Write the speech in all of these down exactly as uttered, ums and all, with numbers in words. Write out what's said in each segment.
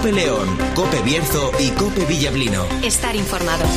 COPE León, COPE Bierzo y COPE Villablino. Estar informado.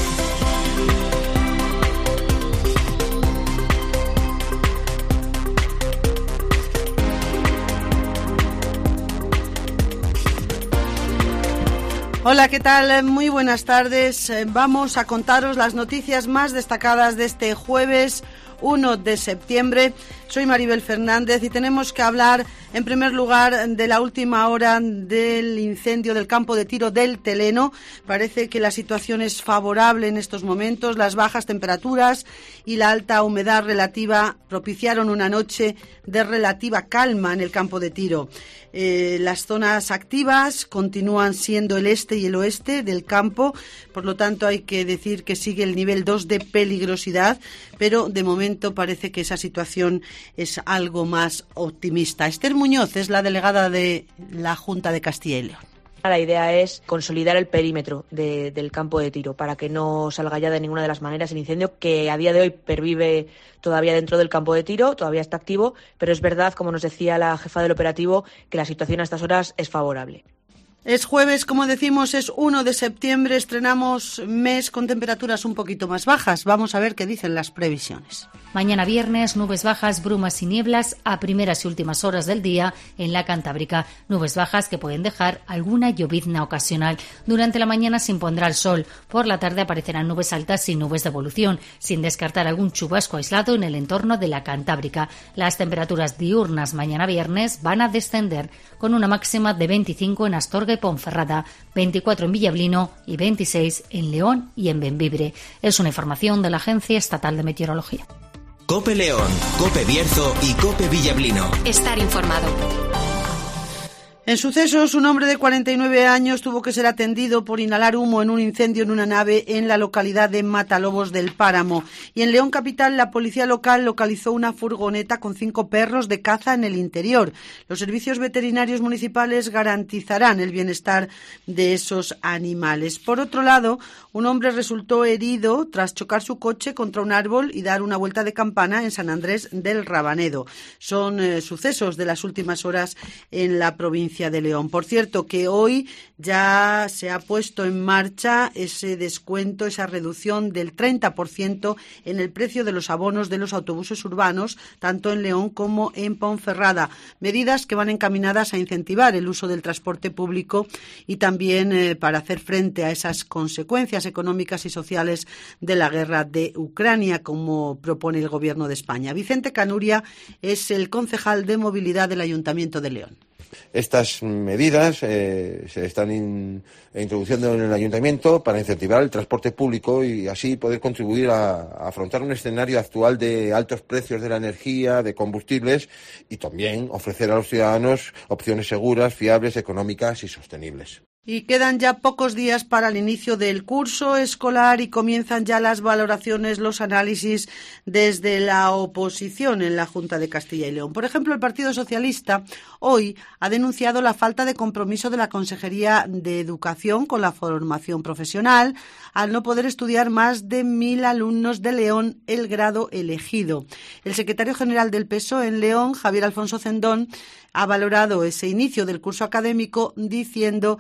Hola, ¿qué tal? Muy buenas tardes. Vamos a contaros las noticias más destacadas de este jueves uno de septiembre. Soy Maribel Fernández y tenemos que hablar en primer lugar de la última hora del incendio del campo de tiro del Teleno. Parece que la situación es favorable en estos momentos. Las bajas temperaturas y la alta humedad relativa propiciaron una noche de relativa calma en el campo de tiro. Eh, las zonas activas continúan siendo el este y el oeste del campo, por lo tanto hay que decir que sigue el nivel dos de peligrosidad, pero de momento parece que esa situación es algo más optimista. Esther Muñoz es la delegada de la Junta de Castilla y León. La idea es consolidar el perímetro de, del campo de tiro para que no salga ya de ninguna de las maneras el incendio que a día de hoy pervive todavía dentro del campo de tiro, todavía está activo, pero es verdad, como nos decía la jefa del operativo, que la situación a estas horas es favorable. Es jueves, como decimos, es uno de septiembre, estrenamos mes con temperaturas un poquito más bajas. Vamos a ver qué dicen las previsiones. Mañana viernes, nubes bajas, brumas y nieblas a primeras y últimas horas del día en la Cantábrica. Nubes bajas que pueden dejar alguna llovizna ocasional. Durante la mañana se impondrá el sol. Por la tarde aparecerán nubes altas y nubes de evolución, sin descartar algún chubasco aislado en el entorno de la Cantábrica. Las temperaturas diurnas mañana viernes van a descender, con una máxima de veinticinco en Astorga y Ponferrada, veinticuatro en Villablino y veintiséis en León y en Bembibre. Es una información de la Agencia Estatal de Meteorología. COPE León, COPE Bierzo y COPE Villablino. Estar informado. En sucesos, un hombre de cuarenta y nueve años tuvo que ser atendido por inhalar humo en un incendio en una nave en la localidad de Matalobos del Páramo. Y en León capital, la policía local localizó una furgoneta con cinco perros de caza en el interior. Los servicios veterinarios municipales garantizarán el bienestar de esos animales. Por otro lado, un hombre resultó herido tras chocar su coche contra un árbol y dar una vuelta de campana en San Andrés del Rabanedo. Son eh, sucesos de las últimas horas en la provincia de León. Por cierto, que hoy ya se ha puesto en marcha ese descuento, esa reducción del treinta por ciento en el precio de los abonos de los autobuses urbanos, tanto en León como en Ponferrada. Medidas que van encaminadas a incentivar el uso del transporte público y también eh, para hacer frente a esas consecuencias económicas y sociales de la guerra de Ucrania, como propone el Gobierno de España. Vicente Canuria es el concejal de movilidad del Ayuntamiento de León. Estas medidas eh, se están in, introduciendo en el ayuntamiento para incentivar el transporte público y así poder contribuir a, a afrontar un escenario actual de altos precios de la energía, de combustibles y también ofrecer a los ciudadanos opciones seguras, fiables, económicas y sostenibles. Y quedan ya pocos días para el inicio del curso escolar y comienzan ya las valoraciones, los análisis desde la oposición en la Junta de Castilla y León. Por ejemplo, el Partido Socialista hoy ha denunciado la falta de compromiso de la Consejería de Educación con la formación profesional al no poder estudiar más de mil alumnos de León el grado elegido. El secretario general del P S O E en León, Javier Alfonso Cendón, ha valorado ese inicio del curso académico diciendo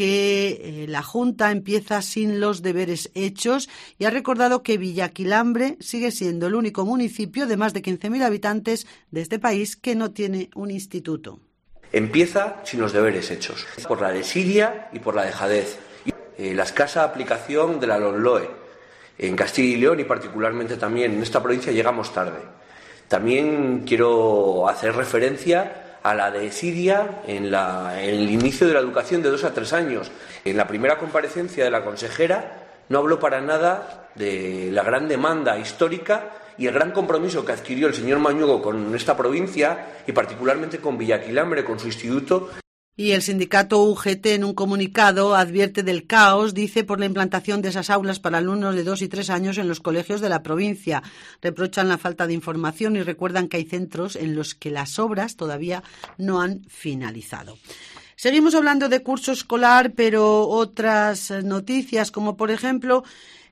que eh, la Junta empieza sin los deberes hechos y ha recordado que Villaquilambre sigue siendo el único municipio de más de quince mil habitantes de este país que no tiene un instituto. Empieza sin los deberes hechos, por la desidia y por la dejadez. Eh, la escasa aplicación de la LOMLOE. En Castilla y León y particularmente también en esta provincia llegamos tarde. También quiero hacer referencia a la desidia en, la, en el inicio de la educación de dos a tres años. En la primera comparecencia de la consejera no habló para nada de la gran demanda histórica y el gran compromiso que adquirió el señor Mañuego con esta provincia y particularmente con Villaquilambre, con su instituto. Y el sindicato U G T en un comunicado advierte del caos, dice, por la implantación de esas aulas para alumnos de dos y tres años en los colegios de la provincia. Reprochan la falta de información y recuerdan que hay centros en los que las obras todavía no han finalizado. Seguimos hablando de curso escolar, pero otras noticias, como por ejemplo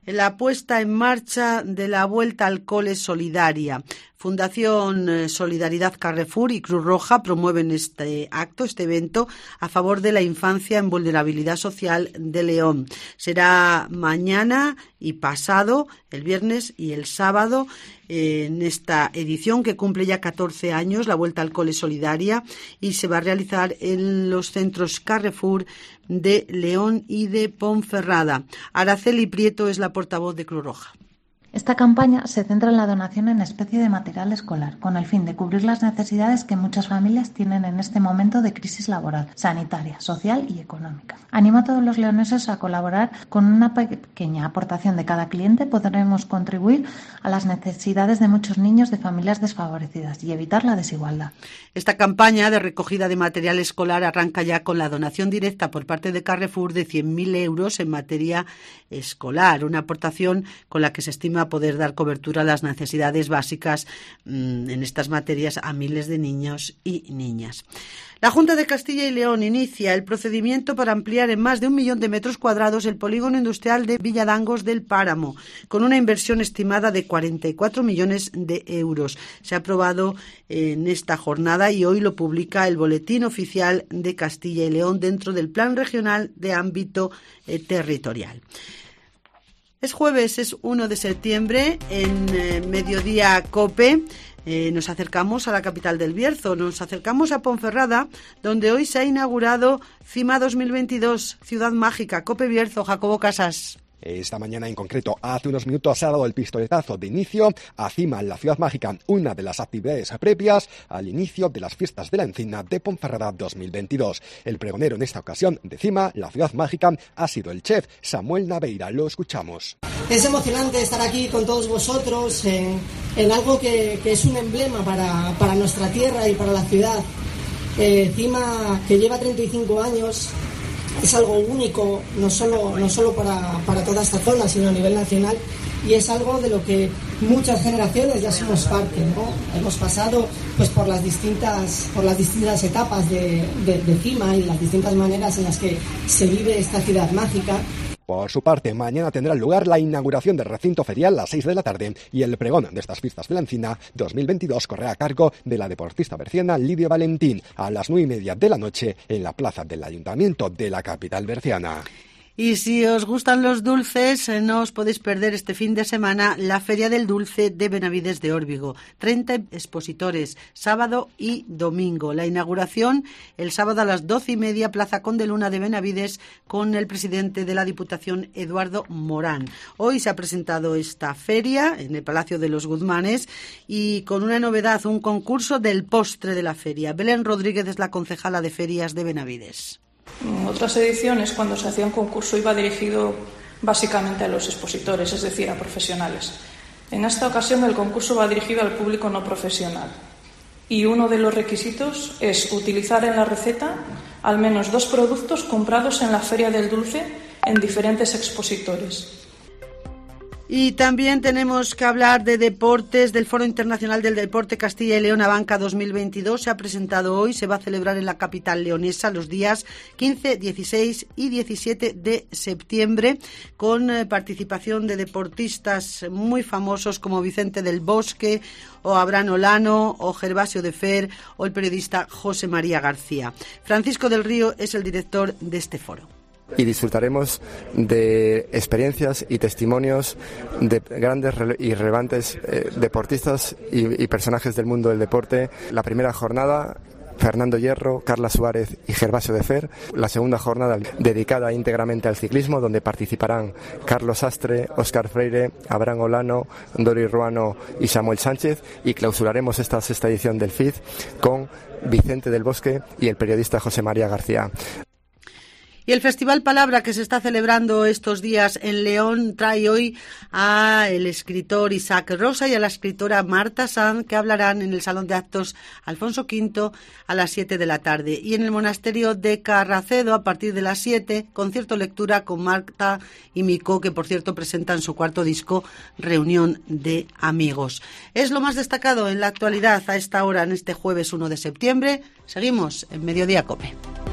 la puesta en marcha de la Vuelta al Cole Solidaria. Fundación Solidaridad Carrefour y Cruz Roja promueven este acto, este evento, a favor de la infancia en vulnerabilidad social de León. Será mañana y pasado, el viernes y el sábado, en esta edición que cumple ya catorce años, la Vuelta al Cole Solidaria, y se va a realizar en los centros Carrefour de León y de Ponferrada. Araceli Prieto es la portavoz de Cruz Roja. Esta campaña se centra en la donación en especie de material escolar, con el fin de cubrir las necesidades que muchas familias tienen en este momento de crisis laboral, sanitaria, social y económica. Animo a todos los leoneses a colaborar. Con una pequeña aportación de cada cliente podremos contribuir a las necesidades de muchos niños de familias desfavorecidas y evitar la desigualdad. Esta campaña de recogida de material escolar arranca ya con la donación directa por parte de Carrefour de cien mil euros en materia escolar, una aportación con la que se estima poder dar cobertura a las necesidades básicas mmm, en estas materias a miles de niños y niñas. La Junta de Castilla y León inicia el procedimiento para ampliar en más de un millón de metros cuadrados el polígono industrial de Villadangos del Páramo, con una inversión estimada de cuarenta y cuatro millones de euros. Se ha aprobado en esta jornada y hoy lo publica el Boletín Oficial de Castilla y León dentro del Plan Regional de Ámbito eh, Territorial. Es jueves, es uno de septiembre, en eh, Mediodía COPE. Eh, nos acercamos a la capital del Bierzo, nos acercamos a Ponferrada, donde hoy se ha inaugurado CIMA dos mil veintidós, Ciudad Mágica. COPE Bierzo, Jacobo Casas. Esta mañana en concreto, hace unos minutos, se ha dado el pistoletazo de inicio a CIMA, la Ciudad Mágica, una de las actividades previas al inicio de las fiestas de la Encina de Ponferrada dos mil veintidós. El pregonero en esta ocasión de CIMA, la Ciudad Mágica, ha sido el chef Samuel Naveira. Lo escuchamos. Es emocionante estar aquí con todos vosotros en, en algo que, que es un emblema para, para nuestra tierra y para la ciudad. Eh, CIMA, que lleva treinta y cinco años, es algo único, no solo, no solo para, para toda esta zona, sino a nivel nacional, y es algo de lo que muchas generaciones ya somos parte, ¿no? Hemos pasado pues por las distintas, por las distintas etapas de, de, de CIMA y las distintas maneras en las que se vive esta ciudad mágica. Por su parte, mañana tendrá lugar la inauguración del recinto ferial a las seis de la tarde y el pregón de estas fiestas de la Encina dos mil veintidós corre a cargo de la deportista berciana Lidia Valentín a las nueve y media de la noche en la plaza del Ayuntamiento de la capital berciana. Y si os gustan los dulces, no os podéis perder este fin de semana la Feria del Dulce de Benavides de Órbigo. treinta expositores, sábado y domingo. La inauguración el sábado a las doce y media, Plaza Conde Luna de Benavides, con el presidente de la Diputación, Eduardo Morán. Hoy se ha presentado esta feria en el Palacio de los Guzmanes y con una novedad, un concurso del postre de la feria. Belén Rodríguez es la concejala de Ferias de Benavides. En otras ediciones, cuando se hacía un concurso, iba dirigido básicamente a los expositores, es decir, a profesionales. En esta ocasión, el concurso va dirigido al público no profesional. Y uno de los requisitos es utilizar en la receta al menos dos productos comprados en la Feria del Dulce en diferentes expositores. Y también tenemos que hablar de deportes, del Foro Internacional del Deporte Castilla y León Abanca dos mil veintidós. Se ha presentado hoy, se va a celebrar en la capital leonesa los días quince, dieciséis y diecisiete de septiembre, con participación de deportistas muy famosos como Vicente del Bosque, o Abraham Olano, o Gervasio de Fer, o el periodista José María García. Francisco del Río es el director de este foro. Y disfrutaremos de experiencias y testimonios de grandes y relevantes eh, deportistas y, y personajes del mundo del deporte. La primera jornada, Fernando Hierro, Carla Suárez y Gervasio de Fer. La segunda jornada dedicada íntegramente al ciclismo, donde participarán Carlos Astre, Óscar Freire, Abraham Olano, Dori Ruano y Samuel Sánchez. Y clausuraremos esta sexta edición del F I D con Vicente del Bosque y el periodista José María García. Y el Festival Palabra, que se está celebrando estos días en León, trae hoy a el escritor Isaac Rosa y a la escritora Marta Sanz, que hablarán en el Salón de Actos Alfonso quinto a las siete de la tarde. Y en el Monasterio de Carracedo, a partir de las siete, concierto lectura con Marta y Mico, que por cierto presentan su cuarto disco, Reunión de Amigos. Es lo más destacado en la actualidad a esta hora, en este jueves uno de septiembre. Seguimos en Mediodía COPE.